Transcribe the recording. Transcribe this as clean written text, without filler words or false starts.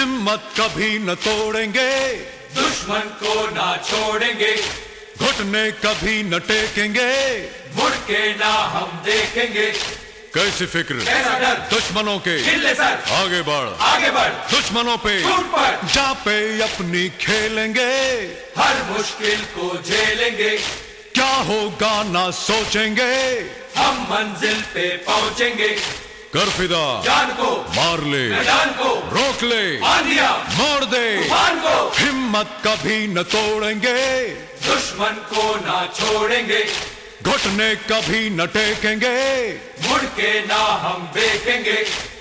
हिम्मत कभी न तोड़ेंगे, दुश्मन को ना छोड़ेंगे, घुटने कभी न टेकेंगे, मुड़ के ना हम देखेंगे। कैसी फिक्र, कैसा डर, दुश्मनों के हिल सर, आगे बढ़, आगे बढ़, दुश्मनों पे टूट पड़, जा पे अपनी खेलेंगे, हर मुश्किल को झेलेंगे। क्या होगा ना सोचेंगे, हम मंजिल पे पहुंचेंगे। कर फिदा जान को, मार ले, मैदान को, रोक ले, आंधिया, मोड़ दे, तूफान को, हिम्मत कभी न तोड़ेंगे, दुश्मन को ना छोड़ेंगे, घुटने कभी न टेकेंगे, मुड़ के ना हम देखेंगे।